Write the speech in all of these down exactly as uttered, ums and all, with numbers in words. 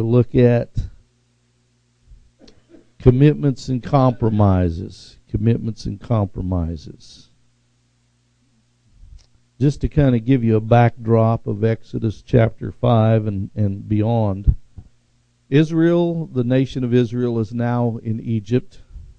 to look at commitments and compromises. Commitments and compromises. Just to kind of give you a backdrop of Exodus chapter five and, and beyond. Israel, the nation of Israel, is now in Egypt.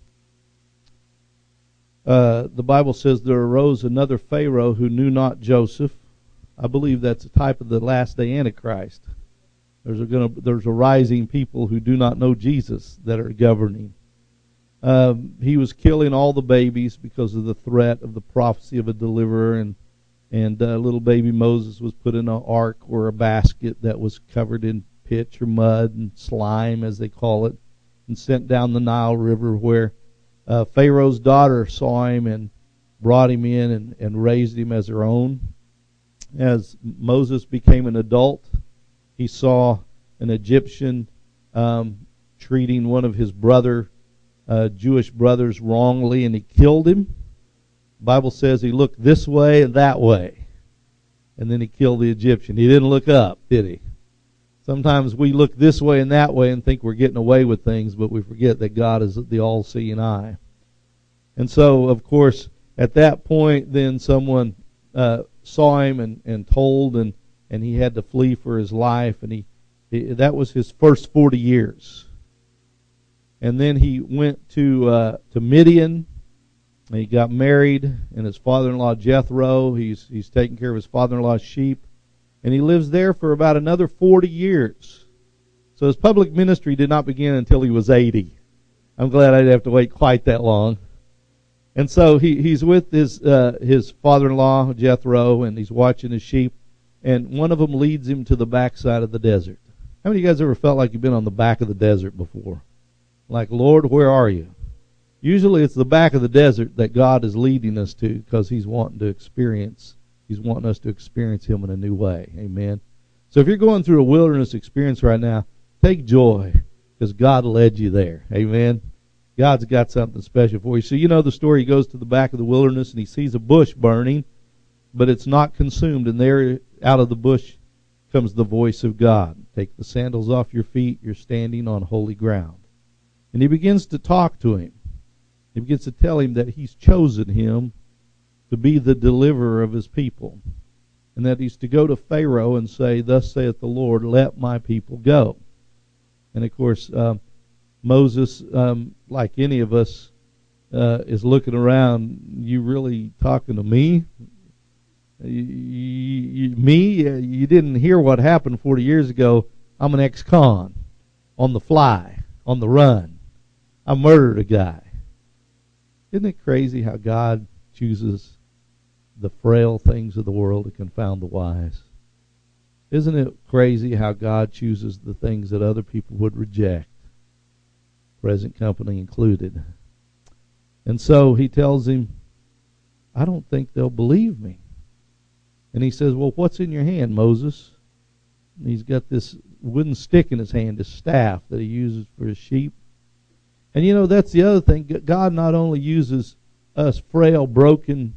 Uh, the Bible says there arose another Pharaoh who knew not Joseph. I believe that's a type of the last day Antichrist. There's a, gonna, there's a rising people who do not know Jesus that are governing. Um, he was killing all the babies because of the threat of the prophecy of a deliverer, and and uh, little baby Moses was put in an ark or a basket that was covered in pitch or mud and slime, as they call it, and sent down the Nile River, where uh, Pharaoh's daughter saw him and brought him in and, and raised him as her own. As Moses became an adult, he saw an Egyptian um, treating one of his brother uh, Jewish brothers wrongly, and he killed him. The Bible says he looked this way and that way, and then he killed the Egyptian. He didn't look up, did he? Sometimes we look this way and that way and think we're getting away with things, but we forget that God is the all-seeing eye. And so, of course, at that point, then someone uh, saw him and, and told, and, and he had to flee for his life, and he, he that was his first forty years. And then he went to uh, to Midian, and he got married, and his father-in-law Jethro, he's he's taking care of his father-in-law's sheep, and he lives there for about another forty years. So his public ministry did not begin until he was eighty. I'm glad I didn't have to wait quite that long. And so he, he's with his uh, his father-in-law Jethro, and he's watching his sheep, and one of them leads him to the backside of the desert. How many of you guys ever felt like you've been on the back of the desert before? Like, Lord, where are you? Usually it's the back of the desert that God is leading us to, because he's wanting to experience, he's wanting us to experience him in a new way. Amen. So if you're going through a wilderness experience right now, take joy, because God led you there. Amen. God's got something special for you. So you know the story. He goes to the back of the wilderness and he sees a bush burning, but it's not consumed. And there, out of the bush, comes the voice of God. Take the sandals off your feet. You're standing on holy ground. And he begins to talk to him. He begins to tell him that he's chosen him to be the deliverer of his people, and that he's to go to Pharaoh and say, "Thus saith the Lord, let my people go." And of course, uh, Moses, um, like any of us, uh, is looking around. You really talking to me? You, you, me? You didn't hear what happened forty years ago. I'm an ex-con, on the fly, on the run. I murdered a guy. Isn't it crazy how God chooses the frail things of the world to confound the wise? Isn't it crazy how God chooses the things that other people would reject, present company included? And so he tells him, I don't think they'll believe me. And he says, well, what's in your hand, Moses? And he's got this wooden stick in his hand, his staff that he uses for his sheep. And you know, that's the other thing. God not only uses us frail, broken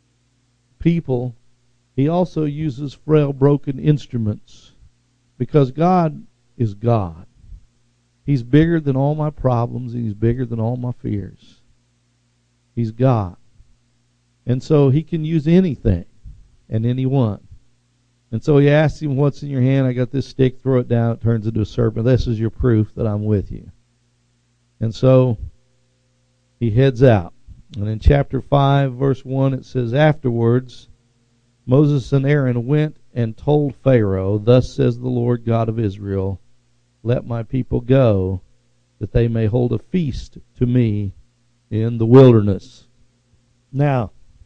people, he also uses frail, broken instruments. Because God is God. He's bigger than all my problems, and he's bigger than all my fears. He's God. And so he can use anything and anyone. And so he asks him, what's in your hand? I got this stick, throw it down, it turns into a serpent. This is your proof that I'm with you. And so he heads out. And in chapter five, verse one, it says, afterwards, Moses and Aaron went and told Pharaoh, thus says the Lord God of Israel, let my people go, that they may hold a feast to me in the wilderness. Now,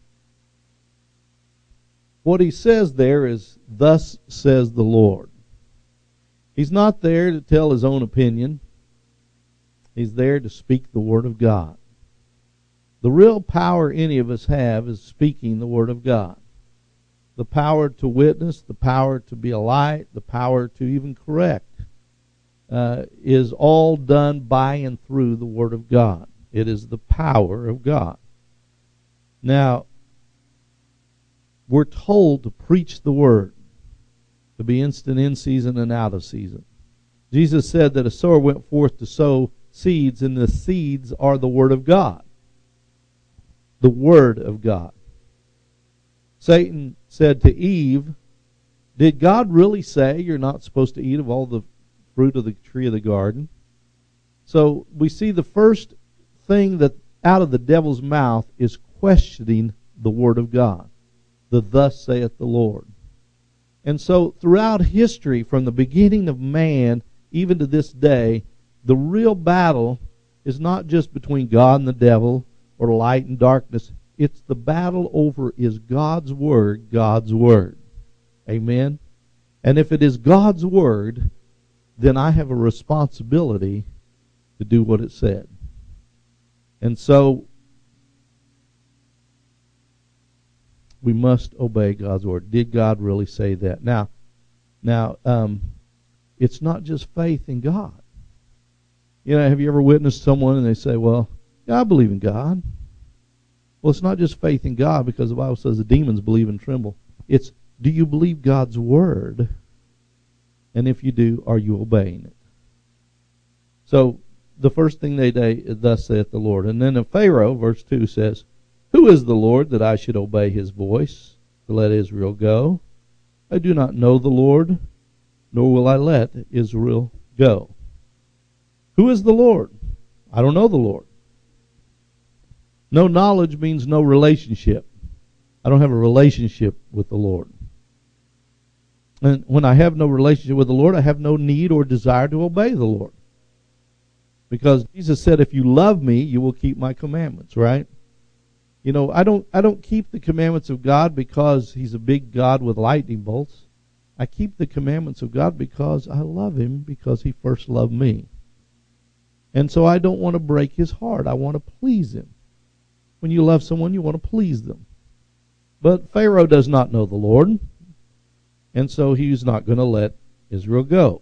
what he says there is, thus says the Lord. He's not there to tell his own opinion. He's there to speak the Word of God. The real power any of us have is speaking the Word of God. The power to witness, the power to be a light, the power to even correct, uh, is all done by and through the Word of God. It is the power of God. Now, we're told to preach the Word, to be instant in season and out of season. Jesus said that a sower went forth to sow seeds, and the seeds are the Word of God. The Word of God. Satan said to Eve, did God really say you're not supposed to eat of all the fruit of the tree of the garden? So we see the first thing that out of the devil's mouth is questioning the Word of God. The thus saith the Lord. And so throughout history, from the beginning of man, even to this day, the real battle is not just between God and the devil or light and darkness. It's the battle over, is God's Word God's Word? Amen? And if it is God's Word, then I have a responsibility to do what it said. And so we must obey God's Word. Did God really say that? Now, now um, it's not just faith in God. You know, have you ever witnessed someone and they say, well, yeah, I believe in God. Well, it's not just faith in God, because the Bible says the demons believe and tremble. It's, do you believe God's Word? And if you do, are you obeying it? So, the first thing they say, thus saith the Lord. And then in Pharaoh, verse two says, who is the Lord that I should obey his voice to let Israel go? I do not know the Lord, nor will I let Israel go. Who is the Lord? I don't know the Lord. No knowledge means no relationship. I don't have a relationship with the Lord. And when I have no relationship with the Lord, I have no need or desire to obey the Lord. Because Jesus said, if you love me, you will keep my commandments, right? You know, I don't I don't keep the commandments of God because he's a big God with lightning bolts. I keep the commandments of God because I love him, because he first loved me. And so I don't want to break his heart. I want to please him. When you love someone, you want to please them. But Pharaoh does not know the Lord, and so he's not going to let Israel go.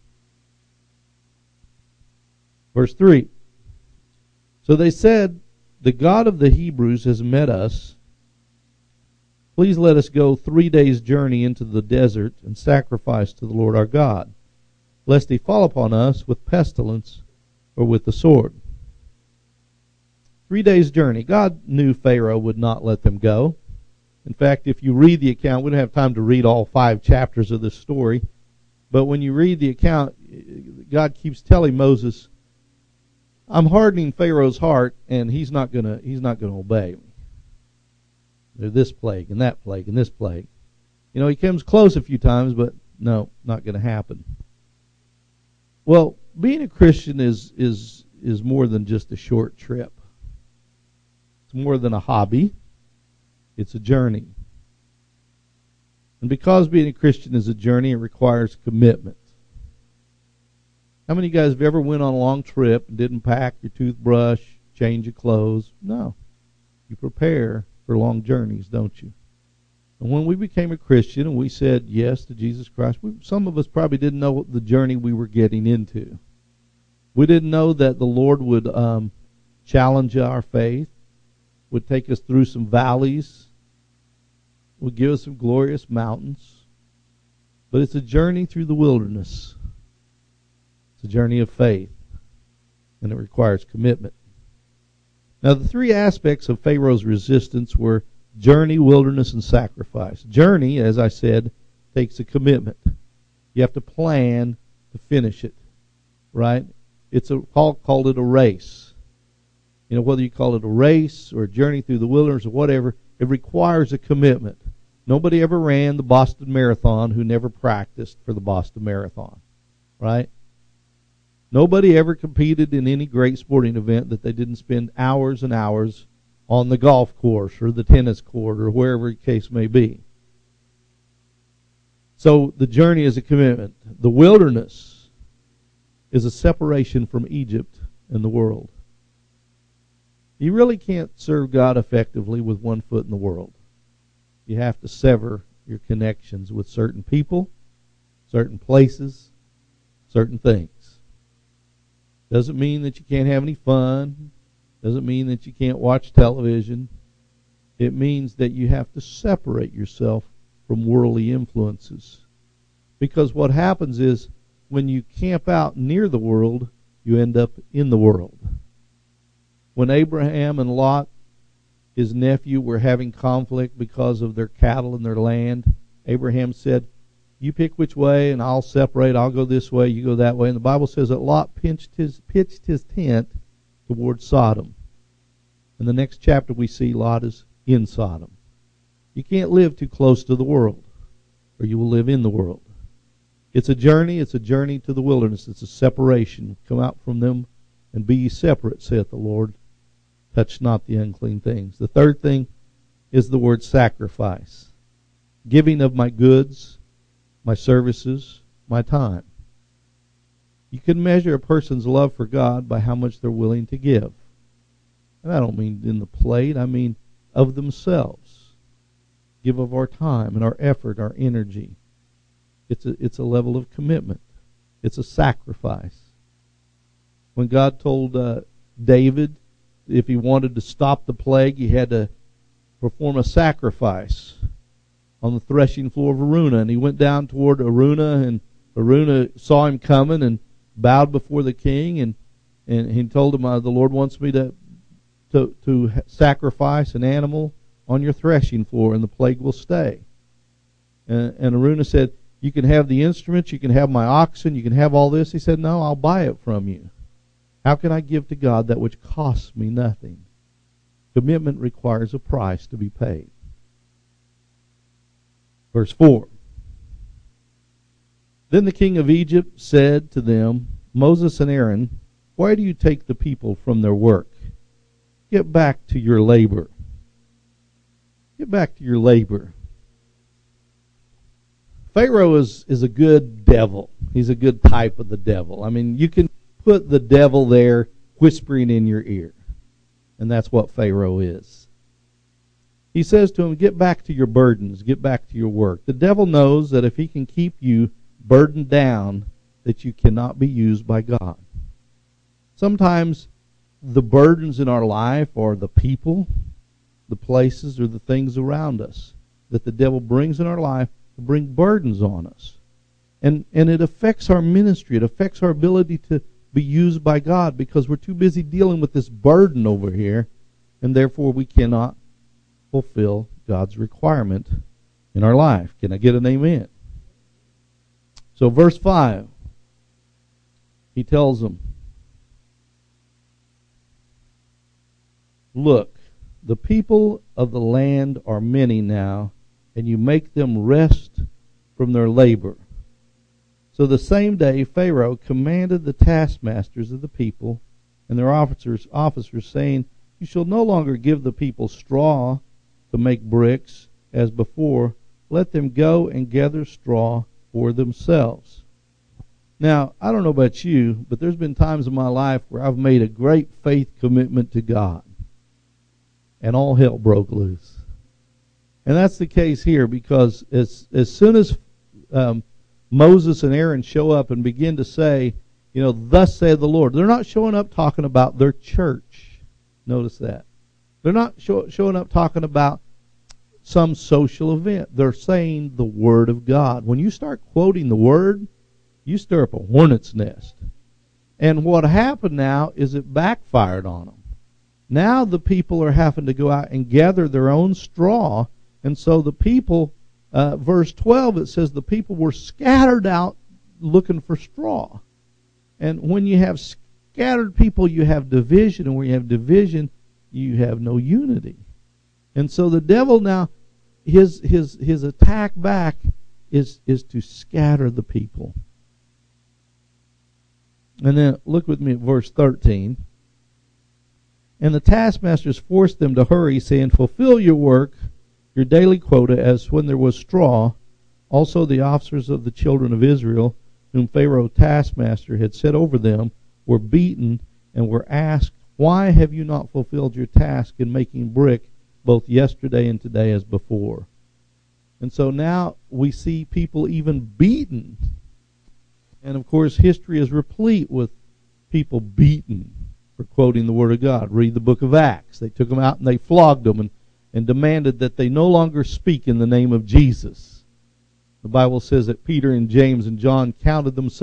Verse three. So they said, the God of the Hebrews has met us. Please let us go three days' journey into the desert and sacrifice to the Lord our God, lest he fall upon us with pestilence or with the sword. Three days' journey. God knew Pharaoh would not let them go. In fact, if you read the account, we don't have time to read all five chapters of this story, but when you read the account, God keeps telling Moses, I'm hardening Pharaoh's heart, and he's not gonna he's not gonna obey me. There's this plague and that plague and this plague. You know, he comes close a few times, but no, not gonna happen. Well, being a Christian is is is more than just a short trip. It's more than a hobby. It's a journey. And because being a Christian is a journey, it requires commitment. How many of you guys have ever went on a long trip and didn't pack your toothbrush, change your clothes? No. You prepare for long journeys, don't you? And when we became a Christian and we said yes to Jesus Christ, we, some of us probably didn't know what the journey we were getting into. We didn't know that the Lord would um, challenge our faith, would take us through some valleys, would give us some glorious mountains. But it's a journey through the wilderness. It's a journey of faith, and it requires commitment. Now, the three aspects of Pharaoh's resistance were journey, wilderness, and sacrifice. Journey, as I said, takes a commitment. You have to plan to finish it, right? It's a Paul called it a race. You know, whether you call it a race or a journey through the wilderness or whatever, it requires a commitment. Nobody ever ran the Boston Marathon who never practiced for the Boston Marathon, right? Nobody ever competed in any great sporting event that they didn't spend hours and hours on the golf course or the tennis court or wherever the case may be. So the journey is a commitment. The wilderness is a separation from Egypt and the world. You really can't serve God effectively with one foot in the world. You have to sever your connections with certain people, certain places, certain things. Doesn't mean that you can't have any fun. Doesn't mean that you can't watch television. It means that you have to separate yourself from worldly influences. Because what happens is when you camp out near the world, you end up in the world. When Abraham and Lot, his nephew, were having conflict because of their cattle and their land, Abraham said, you pick which way and I'll separate. I'll go this way, you go that way. And the Bible says that Lot pitched his, pitched his tent towards Sodom. In the next chapter we see Lot is in Sodom. You can't live too close to the world, or you will live in the world. It's a journey. It's a journey to the wilderness. It's a separation. Come out from them and be ye separate, saith the Lord. Touch not the unclean things. The third thing is the word sacrifice. Giving of my goods, my services, my time. You can measure a person's love for God by how much they're willing to give. And I don't mean in the plate. I mean of themselves. Give of our time and our effort, our energy. It's a, it's a level of commitment. It's a sacrifice. When God told uh, David if he wanted to stop the plague, he had to perform a sacrifice on the threshing floor of Araunah. And he went down toward Araunah, and Araunah saw him coming and bowed before the king, and, and he told him, uh, the Lord wants me to, to, to sacrifice an animal on your threshing floor, and the plague will stay. And, and Araunah said, you can have the instruments, you can have my oxen, you can have all this. He said, no, I'll buy it from you. How can I give to God that which costs me nothing? Commitment requires a price to be paid. Verse four. Then the king of Egypt said to them, Moses and Aaron, why do you take the people from their work? Get back to your labor. Get back to your labor. Pharaoh is, is a good devil. He's a good type of the devil. I mean, you can put the devil there whispering in your ear. And that's what Pharaoh is. He says to him, get back to your burdens, get back to your work. The devil knows that if he can keep you burdened down, that you cannot be used by God. Sometimes the burdens in our life are the people, the places, or the things around us that the devil brings in our life to bring burdens on us. And, and it affects our ministry. It affects our ability to be used by God because we're too busy dealing with this burden over here, and therefore we cannot fulfill God's requirement in our life. Can I get an amen? So verse five, he tells them, look, the people of the land are many now, and you make them rest from their labor. So the same day Pharaoh commanded the taskmasters of the people and their officers, officers saying, you shall no longer give the people straw to make bricks as before. Let them go and gather straw for themselves. Now, I don't know about you, but there's been times in my life where I've made a great faith commitment to God, and all hell broke loose. And that's the case here, because as as soon as um, Moses and Aaron show up and begin to say, you know, thus saith the Lord, they're not showing up talking about their church. Notice that. They're not show, showing up talking about some social event. They're saying the Word of God. When you start quoting the Word, you stir up a hornet's nest. And what happened now is it backfired on them. Now the people are having to go out and gather their own straw. And so the people, uh, verse twelve, it says the people were scattered out looking for straw. And when you have scattered people, you have division. And when you have division, you have no unity. And so the devil now, his his his attack back is, is to scatter the people. And then look with me at verse thirteen. And the taskmasters forced them to hurry, saying, fulfill your work, your daily quota, as when there was straw. Also the officers of the children of Israel, whom Pharaoh taskmaster had set over them, were beaten and were asked, why have you not fulfilled your task in making brick both yesterday and today as before? And so now we see people even beaten. And of course history is replete with people beaten for quoting the Word of God. Read the book of Acts. They took them out and they flogged them and, and demanded that they no longer speak in the name of Jesus. The Bible says that Peter and James and John counted themselves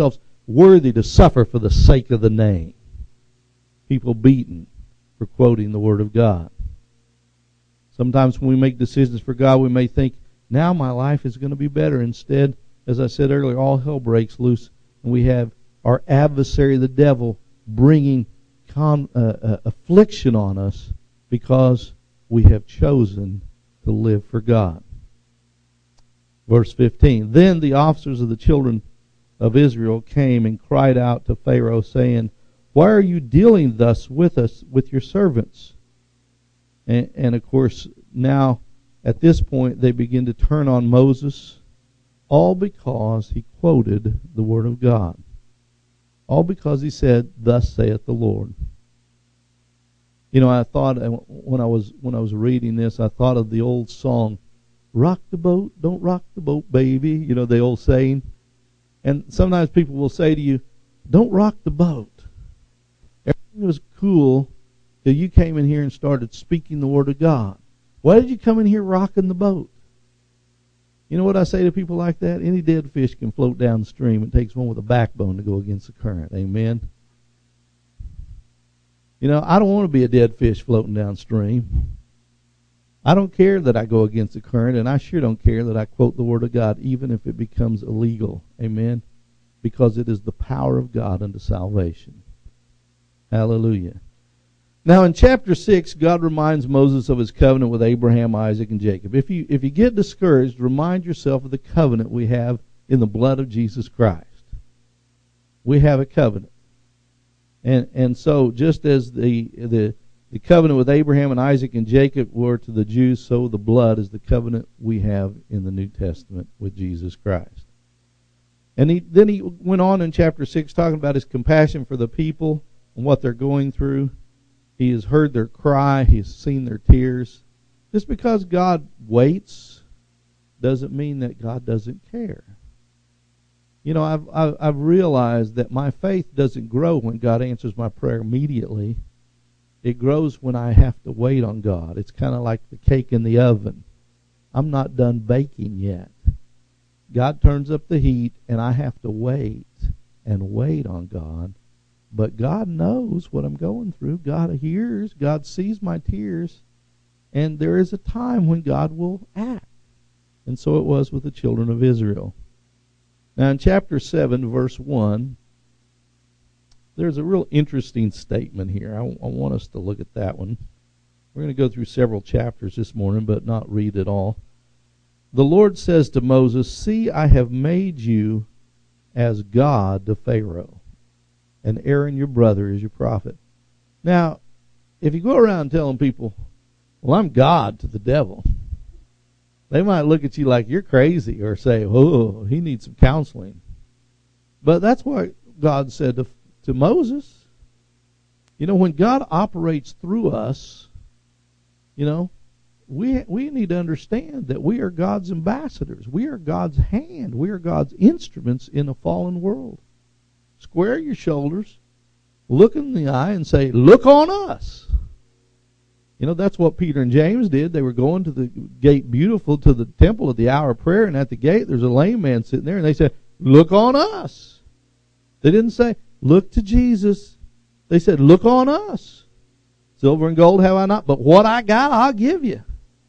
worthy to suffer for the sake of the name. People beaten for quoting the Word of God. Sometimes when we make decisions for God, we may think, now my life is going to be better. Instead, as I said earlier, all hell breaks loose, and we have our adversary, the devil, bringing con, uh, uh, affliction on us because we have chosen to live for God. Verse fifteen, then the officers of the children of Israel came and cried out to Pharaoh, saying, why are you dealing thus with us, with your servants? And, and of course, now at this point they begin to turn on Moses, all because he quoted the Word of God. All because he said, thus saith the Lord. You know, I thought when I was when I was reading this, I thought of the old song, rock the boat, don't rock the boat, baby. You know, the old saying. And sometimes people will say to you, don't rock the boat. Everything was cool till you came in here and started speaking the Word of God. Why did you come in here rocking the boat? You know what I say to people like that? Any dead fish can float down the stream. It takes one with a backbone to go against the current. Amen? You know, I don't want to be a dead fish floating downstream. I don't care that I go against the current, and I sure don't care that I quote the Word of God, even if it becomes illegal. Amen? Because it is the power of God unto salvation. Hallelujah. Now in chapter six, God reminds Moses of his covenant with Abraham, Isaac, and Jacob. If you if you get discouraged, remind yourself of the covenant we have in the blood of Jesus Christ. We have a covenant. And and so just as the the the covenant with Abraham and Isaac and Jacob were to the Jews, so the blood is the covenant we have in the New Testament with Jesus Christ. And he then he went on in chapter six talking about his compassion for the people and what they're going through. He has heard their cry. He has seen their tears. Just because God waits doesn't mean that God doesn't care. You know, I've, I've, I've realized that my faith doesn't grow when God answers my prayer immediately. It grows when I have to wait on God. It's kind of like the cake in the oven. I'm not done baking yet. God turns up the heat, and I have to wait and wait on God. But God knows what I'm going through. God hears. God sees my tears. And there is a time when God will act. And so it was with the children of Israel. Now in chapter seven, verse one, there's a real interesting statement here. I, I want us to look at that one. We're going to go through several chapters this morning, but not read it all. The Lord says to Moses, see, I have made you as God to Pharaoh, and Aaron your brother is your prophet. Now, if you go around telling people, well, I'm God to the devil, they might look at you like you're crazy or say, oh, he needs some counseling. But that's what God said to, to Moses. You know, when God operates through us, you know, we we need to understand that we are God's ambassadors. We are God's hand. We are God's instruments in a fallen world. Square your shoulders, look in the eye, and say, look on us. You know, that's what Peter and James did. They were going to the gate beautiful to the temple at the hour of prayer, and at the gate there's a lame man sitting there, and they said, look on us. They didn't say, look to Jesus. They said, look on us. Silver and gold have I not, but what I got I'll give you.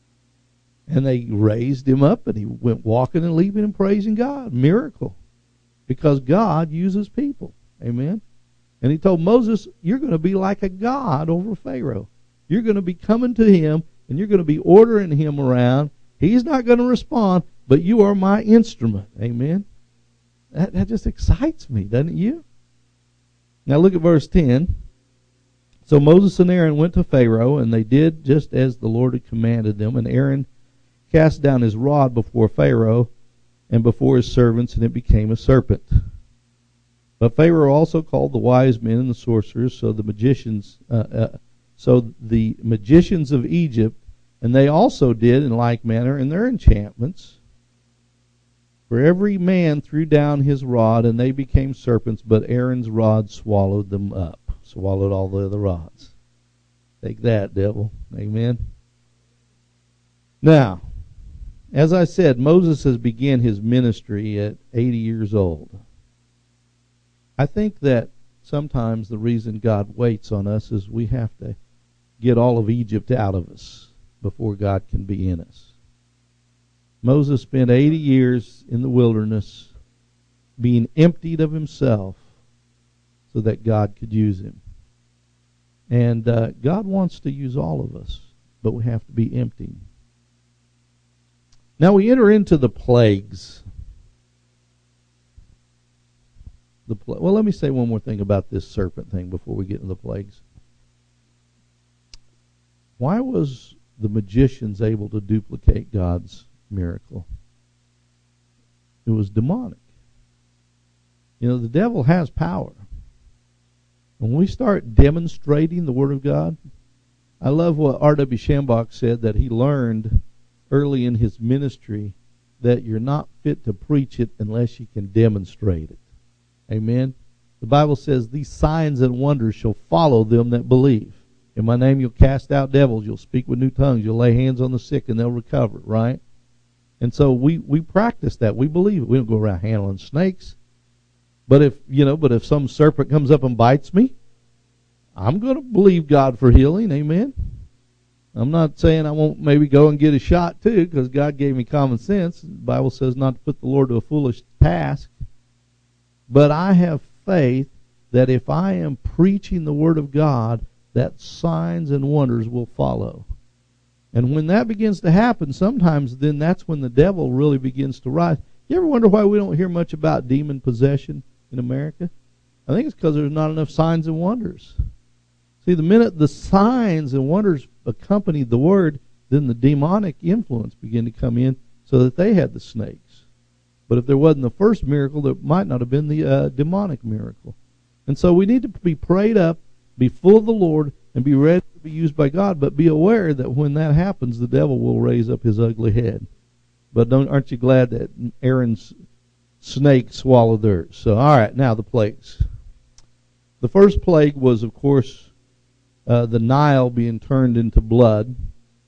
And they raised him up, and he went walking and leaping and praising God. Miracle. Because God uses people. Amen. And he told Moses, you're going to be like a god over Pharaoh. You're going to be coming to him, and you're going to be ordering him around. He's not going to respond, but you are my instrument. Amen. That, that just excites me, doesn't you? Now look at verse ten. So Moses and Aaron went to Pharaoh, and they did just as the Lord had commanded them. And Aaron cast down his rod before Pharaoh and before his servants, and it became a serpent. But Pharaoh also called the wise men and the sorcerers, so the magicians, uh, uh, so the magicians of Egypt, and they also did in like manner in their enchantments. For every man threw down his rod, and they became serpents, but Aaron's rod swallowed them up, swallowed all the other rods. Take that, devil. Amen. Now, as I said, Moses has begun his ministry at eighty years old. I think that sometimes the reason God waits on us is we have to get all of Egypt out of us before God can be in us. Moses spent eighty years in the wilderness being emptied of himself so that God could use him. And uh, God wants to use all of us, but we have to be emptied. Now we enter into the plagues. The pl- well, let me say one more thing about this serpent thing before we get into the plagues. Why was the magicians able to duplicate God's miracle? It was demonic. You know, the devil has power. When we start demonstrating the Word of God, I love what R W Shambach said, that he learned early in his ministry that you're not fit to preach it unless you can demonstrate it. Amen? The Bible says, these signs and wonders shall follow them that believe. In my name you'll cast out devils, you'll speak with new tongues, you'll lay hands on the sick and they'll recover, right? And so we, we practice that. We believe it. We don't go around handling snakes. But if, you know, but if some serpent comes up and bites me, I'm going to believe God for healing. Amen. I'm not saying I won't maybe go and get a shot too, because God gave me common sense. The Bible says not to put the Lord to a foolish task. But I have faith that if I am preaching the Word of God, that signs and wonders will follow. And when that begins to happen, sometimes then that's when the devil really begins to rise. You ever wonder why we don't hear much about demon possession in America? I think it's because there's not enough signs and wonders. See, the minute the signs and wonders accompanied the Word, then the demonic influence began to come in so that they had the snakes. But if there wasn't the first miracle, there might not have been the uh, demonic miracle. And so we need to be prayed up, be full of the Lord, and be ready to be used by God, but be aware that when that happens, the devil will raise up his ugly head. But don't, aren't you glad that Aaron's snake swallowed theirs? So, all right, now the plagues. The first plague was, of course, uh, the Nile being turned into blood.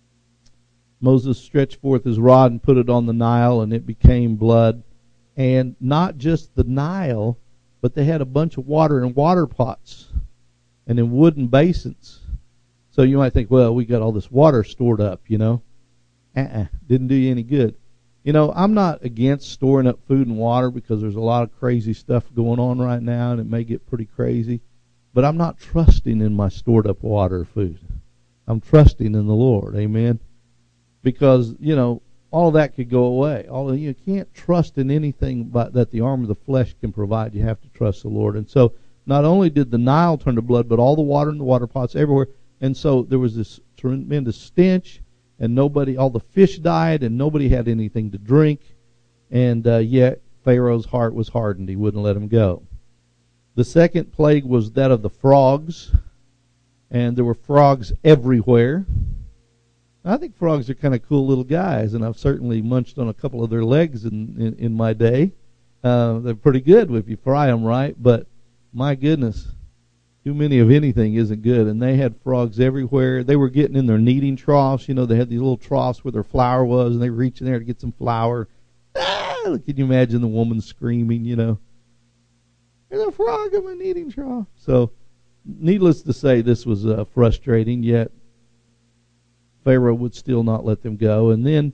Moses stretched forth his rod and put it on the Nile, and it became blood. And not just the Nile, but they had a bunch of water in water pots and in wooden basins. So you might think, well, we got all this water stored up, you know. Uh-uh, didn't do you any good. You know, I'm not against storing up food and water because there's a lot of crazy stuff going on right now, and it may get pretty crazy. But I'm not trusting in my stored up water or food. I'm trusting in the Lord, amen. Because, you know, all that could go away. All you can't trust in anything but that the arm of the flesh can provide. You have to trust the Lord. And so not only did the Nile turn to blood, but all the water in the water pots everywhere. And so there was this tremendous stench, and nobody, all the fish died, and nobody had anything to drink. And uh, yet Pharaoh's heart was hardened. He wouldn't let him go. The second plague was that of the frogs, and there were frogs everywhere. I think frogs are kind of cool little guys, and I've certainly munched on a couple of their legs in, in, in my day. Uh, they're pretty good if you fry them right, but my goodness, too many of anything isn't good. And they had frogs everywhere. They were getting in their kneading troughs. You know, they had these little troughs where their flour was, and they were reaching there to get some flour. Ah, can you imagine the woman screaming, you know, there's a frog in my kneading trough. So, needless to say, this was uh, frustrating, yet Pharaoh would still not let them go. And then,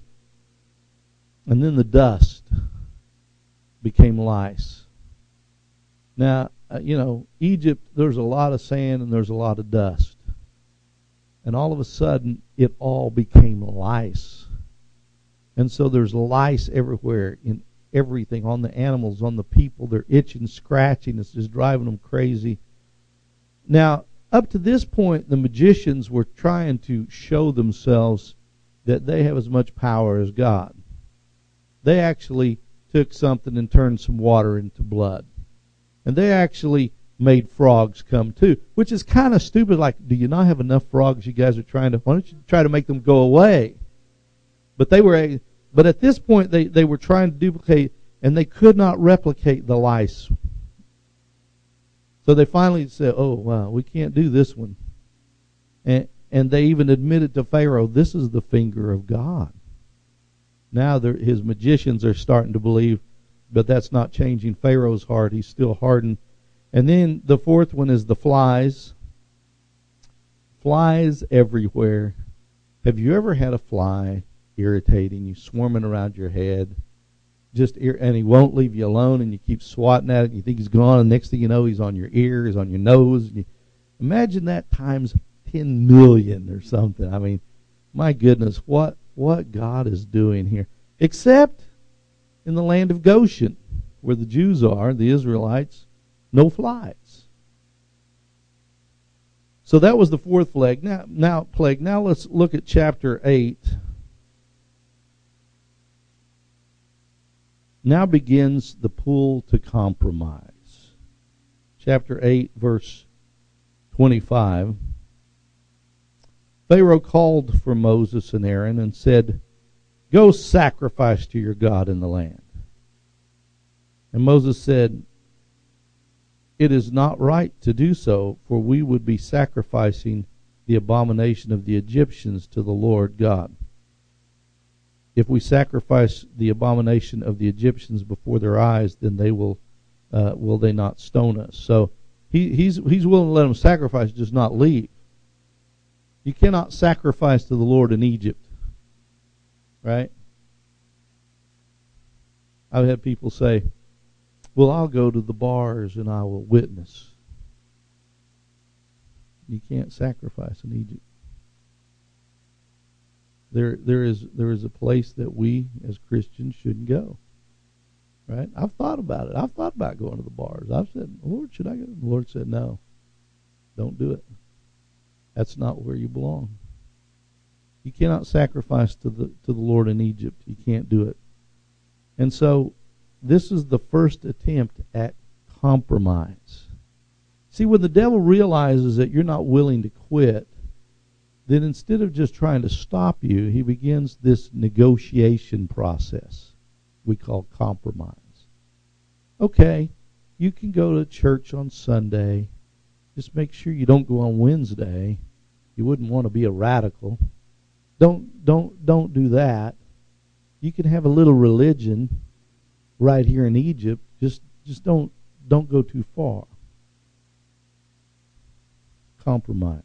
and then the dust became lice. Now, uh, you know, Egypt, there's a lot of sand and there's a lot of dust. And all of a sudden, it all became lice. And so there's lice everywhere, in everything, on the animals, on the people. They're itching, scratching. It's just driving them crazy. Now, up to this point, the magicians were trying to show themselves that they have as much power as God. They actually took something and turned some water into blood. And they actually made frogs come too, which is kind of stupid. Like, do you not have enough frogs? You guys are trying to, why don't you try to make them go away? But they were, but at this point, they, they were trying to duplicate, and they could not replicate the lice. So they finally said, oh, wow, we can't do this one. And, and they even admitted to Pharaoh, this is the finger of God. Now his magicians are starting to believe, but that's not changing Pharaoh's heart. He's still hardened. And then the fourth one is the flies. Flies everywhere. Have you ever had a fly irritating you, swarming around your head? Just ir- and he won't leave you alone, and you keep swatting at it, and you think he's gone, and next thing you know, he's on your ear, he's on your nose. And you, imagine that times ten million or something. I mean, my goodness, what what God is doing here. Except in the land of Goshen, where the Jews are, the Israelites, no flies. So that was the fourth plague. Now, now plague. Now let's look at chapter eight. Now begins the pull to compromise. Chapter eight, verse twenty-five. Pharaoh called for Moses and Aaron and said, "Go sacrifice to your God in the land." And Moses said, "It is not right to do so, for we would be sacrificing the abomination of the Egyptians to the Lord God. If we sacrifice the abomination of the Egyptians before their eyes, then they will uh, will they not stone us?" So he, he's he's willing to let them sacrifice, just not leave. You cannot sacrifice to the Lord in Egypt, right? I've had people say, "Well, I'll go to the bars and I will witness." You can't sacrifice in Egypt. There, there is there is a place that we as Christians shouldn't go. Right? I've thought about it. I've thought about going to the bars. I've said, "Lord, should I go?" The Lord said, "No, don't do it. That's not where you belong." You cannot sacrifice to the to the Lord in Egypt. You can't do it. And so, this is the first attempt at compromise. See, when the devil realizes that you're not willing to quit, then instead of just trying to stop you, he begins this negotiation process we call compromise. Okay, you can go to church on Sunday. Just make sure you don't go on Wednesday. You wouldn't want to be a radical. Don't don't don't do that. You can have a little religion right here in Egypt. Just just don't don't go too far. Compromise.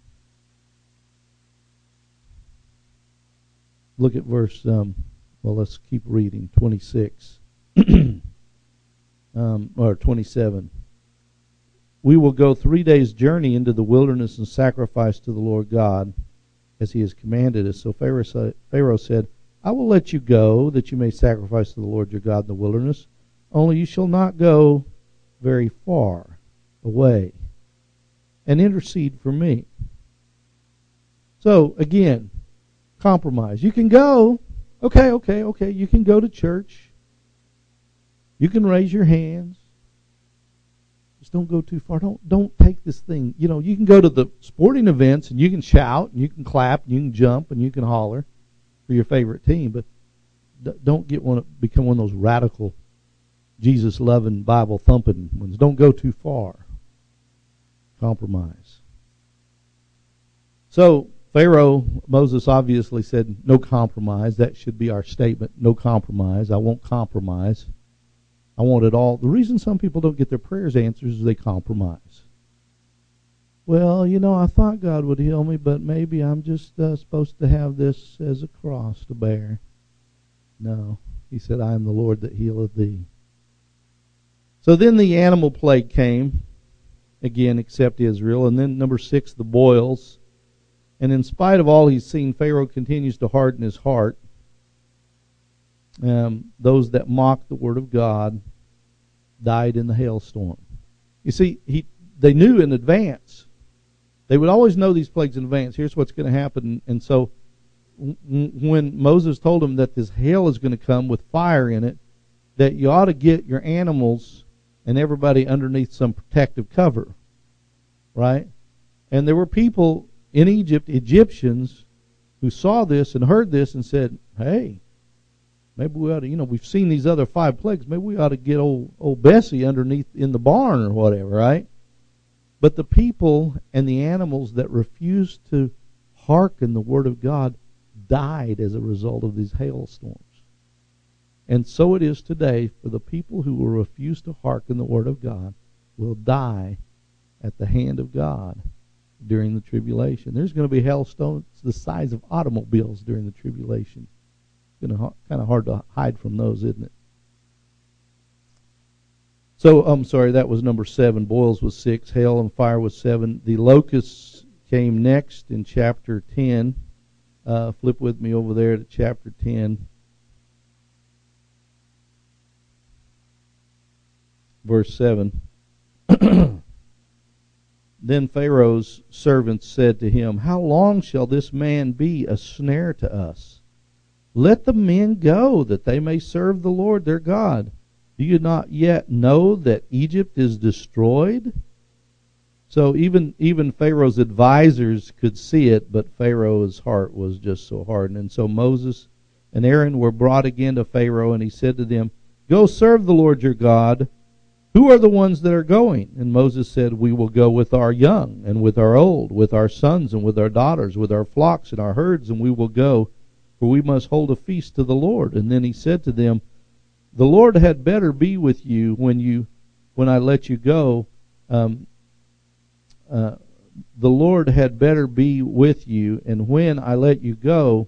Look at verse, um, well, let's keep reading, twenty-six, um, or twenty-seven. "We will go three days' journey into the wilderness and sacrifice to the Lord God, as he has commanded us." So Pharaoh, sa- Pharaoh said, "I will let you go, that you may sacrifice to the Lord your God in the wilderness. Only you shall not go very far away, and intercede for me." So, again, compromise. You can go. Okay, okay, okay. You can go to church. You can raise your hands. Just don't go too far. Don't don't take this thing. You know, you can go to the sporting events and you can shout and you can clap and you can jump and you can holler for your favorite team, but d- don't get one become one of those radical Jesus loving, Bible thumping ones. Don't go too far. Compromise. So Pharaoh, Moses obviously said, "No compromise." That should be our statement. No compromise. I won't compromise. I want it all. The reason some people don't get their prayers answered is they compromise. Well, you know, I thought God would heal me, but maybe I'm just uh, supposed to have this as a cross to bear. No. He said, "I am the Lord that healeth thee." So then the animal plague came, again, except Israel. And then number six, the boils. And in spite of all he's seen, Pharaoh continues to harden his heart. Um, those that mocked the word of God died in the hailstorm. You see, he they knew in advance. They would always know these plagues in advance. Here's what's going to happen. And so w- when Moses told them that this hail is going to come with fire in it, that you ought to get your animals and everybody underneath some protective cover. Right? And there were people in Egypt, Egyptians, who saw this and heard this and said, "Hey, maybe we ought to, you know, we've seen these other five plagues. Maybe we ought to get old, old Bessie underneath in the barn or whatever," right? But the people and the animals that refused to hearken the word of God died as a result of these hailstorms. And so it is today for the people who will refuse to hearken the word of God. will die at the hand of God during the tribulation. There's going to be hailstones the size of automobiles during the tribulation. It's going to kind of hard to hide from those, isn't it? So, I'm sorry, that was number seven. Boils was six. Hail and fire was seven. The locusts came next in chapter ten. Uh, flip with me over there to chapter ten. Verse seven. Then Pharaoh's servants said to him, How long shall this man be a snare to us? Let the men go, that they may serve the Lord their God. Do you not yet know that Egypt is destroyed? So even even Pharaoh's advisors could see it, but Pharaoh's heart was just so hardened. And so Moses and Aaron were brought again to Pharaoh, and he said to them, Go serve the Lord your God. Who are the ones that are going? And Moses said, We will go with our young and with our old, with our sons and with our daughters, with our flocks and our herds, and we will go, for we must hold a feast to the Lord. And then he said to them, The Lord had better be with you when you, when I let you go. Um, uh, the Lord had better be with you, and when I let you go,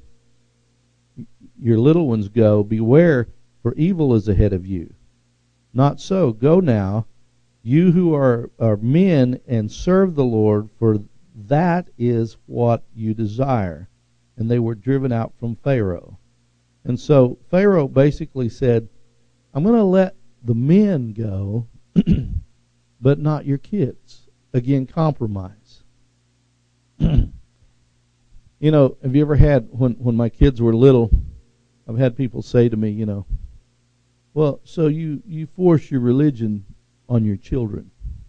your little ones go. Beware, for evil is ahead of you. Not so. Go now, you who are, are men, and serve the Lord, for that is what you desire. And they were driven out from Pharaoh. And so Pharaoh basically said, I'm going to let the men go, but not your kids. Again, compromise. You know, have you ever had, when, when my kids were little, I've had people say to me, you know, well, so you, you force your religion on your children.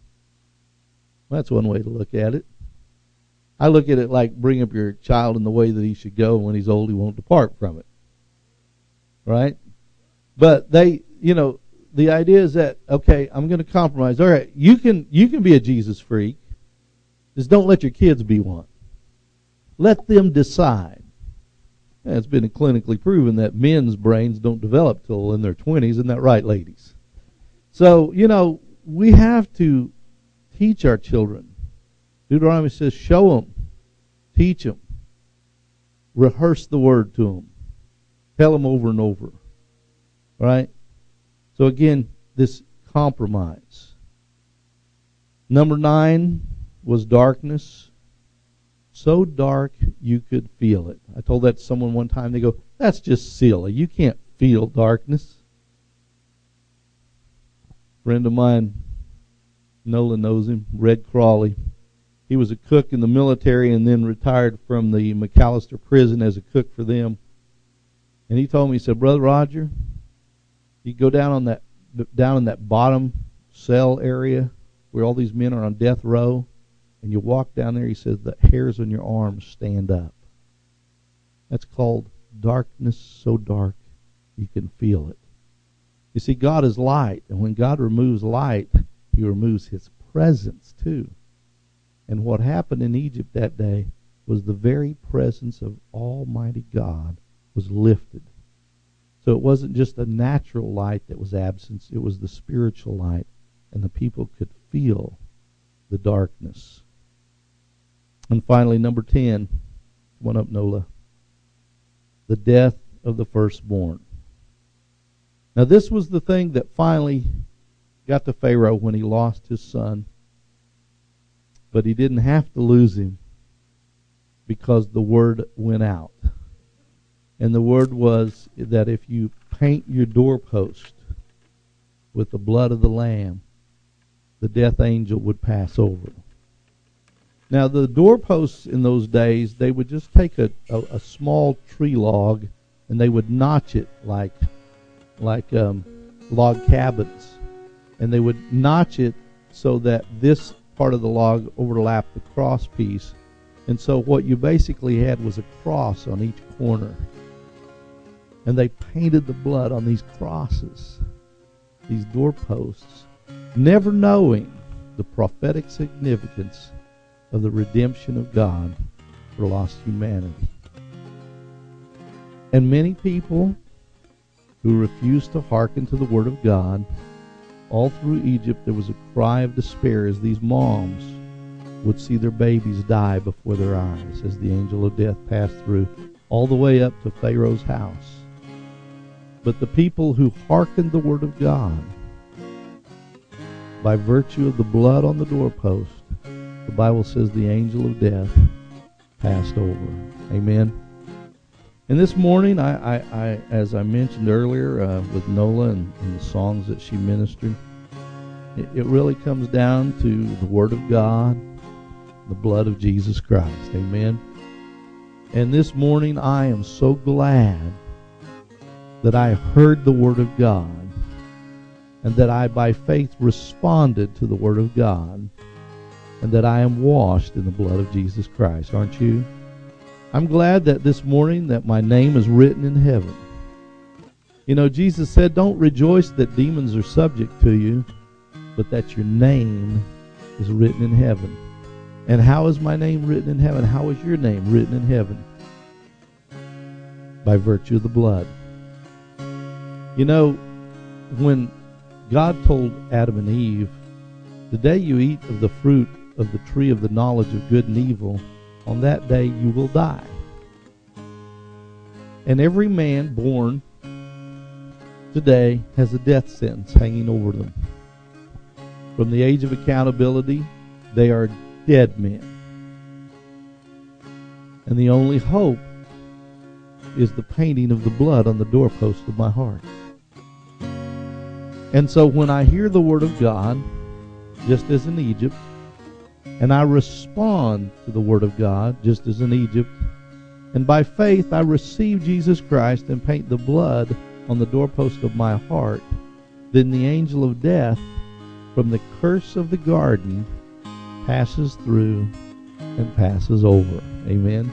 Well, that's one way to look at it. I look at it like bring up your child in the way that he should go, and when he's old, he won't depart from it. Right? But they, you know, the idea is that, okay, I'm going to compromise. All right, you can you can be a Jesus freak. Just don't let your kids be one. Let them decide. And it's been clinically proven that men's brains don't develop till in their twenties. Isn't that right, ladies? So, you know, we have to teach our children. Deuteronomy says, show them, teach them, rehearse the word to them, tell them over and over. Right? So again, this compromise. Number nine was darkness. So dark you could feel it. I told that to someone one time. They go, that's just silly. You can't feel darkness. A friend of mine, Nola knows him, Red Crawley. He was a cook in the military and then retired from the McAllister prison as a cook for them. And he told me, he said, Brother Roger, you go down on that down in that bottom cell area where all these men are on death row, and you walk down there, he says, the hairs on your arms stand up. That's called darkness so dark you can feel it. You see, God is light, and when God removes light, he removes his presence too. And what happened in Egypt that day was the very presence of Almighty God was lifted. So it wasn't just a natural light that was absent, it was the spiritual light, and the people could feel the darkness. And finally, number ten, one up, Nola, the death of the firstborn. Now this was the thing that finally got to Pharaoh when he lost his son. But he didn't have to lose him because the word went out. And the word was that if you paint your doorpost with the blood of the Lamb, the death angel would pass over. Now the doorposts in those days, they would just take a, a, a small tree log and they would notch it like, like um, log cabins. And they would notch it so that this part of the log overlapped the cross piece. And so what you basically had was a cross on each corner. And they painted the blood on these crosses, these doorposts, never knowing the prophetic significance of the redemption of God for lost humanity. And many people who refuse to hearken to the Word of God all through Egypt there was a cry of despair as these moms would see their babies die before their eyes as the angel of death passed through, all the way up to Pharaoh's house. But the people who hearkened the word of God, by virtue of the blood on the doorpost, the Bible says the angel of death passed over. Amen. And this morning, I, I, I as I mentioned earlier uh, with Nola and, and the songs that she ministered, it, it really comes down to the Word of God, the blood of Jesus Christ. Amen. And this morning, I am so glad that I heard the Word of God and that I, by faith, responded to the Word of God, and that I am washed in the blood of Jesus Christ. Aren't you? I'm glad that this morning that my name is written in heaven. You know, Jesus said, don't rejoice that demons are subject to you, but that your name is written in heaven. And how is my name written in heaven? How is your name written in heaven? By virtue of the blood. You know, when God told Adam and Eve, the day you eat of the fruit of the tree of the knowledge of good and evil, on that day you will die. And every man born today has a death sentence hanging over them. From the age of accountability, they are dead men. And the only hope is the painting of the blood on the doorpost of my heart. And so when I hear the word of God, just as in Egypt, and I respond to the word of God, just as in Egypt, and by faith I receive Jesus Christ and paint the blood on the doorpost of my heart, then the angel of death, from the curse of the garden, passes through and passes over. Amen.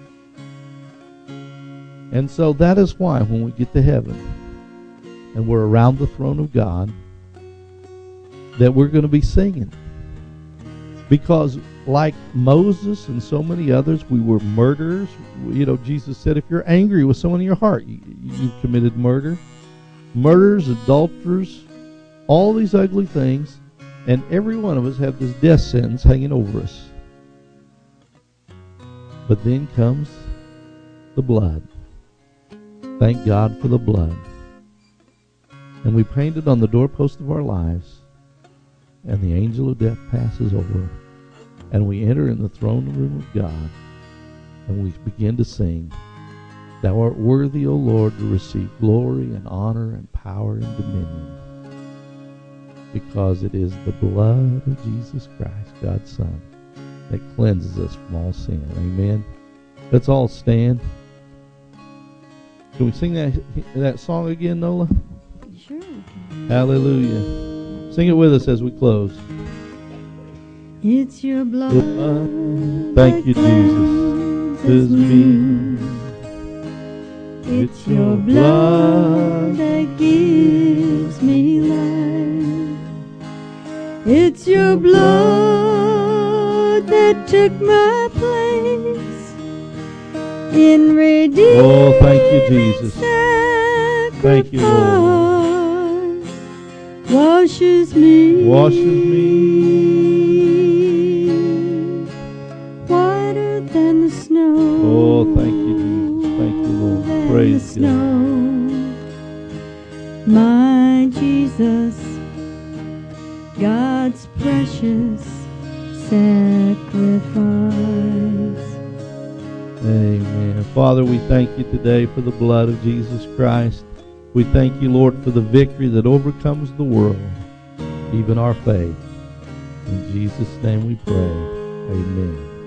And so that is why when we get to heaven and we're around the throne of God, that we're going to be singing. Because like Moses and so many others, we were murderers. You know, Jesus said, if you're angry with someone in your heart, you, you've committed murder. Murderers, adulterers, all these ugly things. And every one of us have this death sentence hanging over us. But then comes the blood. Thank God for the blood. And we paint it on the doorpost of our lives. And the angel of death passes over. And we enter in the throne room of God. And we begin to sing, Thou art worthy, O Lord, to receive glory and honor and power and dominion. Because it is the blood of Jesus Christ, God's Son, that cleanses us from all sin. Amen. Let's all stand. Can we sing that that song again, Nola? Sure. Hallelujah. Sing it with us as we close. It's your blood. Thank you, Jesus. Is me. It's your blood that gives me life. It's your blood that took my place in redeeming. Oh, thank you, Jesus. Thank you, Lord. Washes me. Washes me. Whiter than the snow. Oh, thank you, Jesus. Thank you, Lord. Praise God. My Jesus, God's precious sacrifice. Amen. Father, we thank you today for the blood of Jesus Christ. We thank you, Lord, for the victory that overcomes the world, even our faith. In Jesus' name we pray. Amen.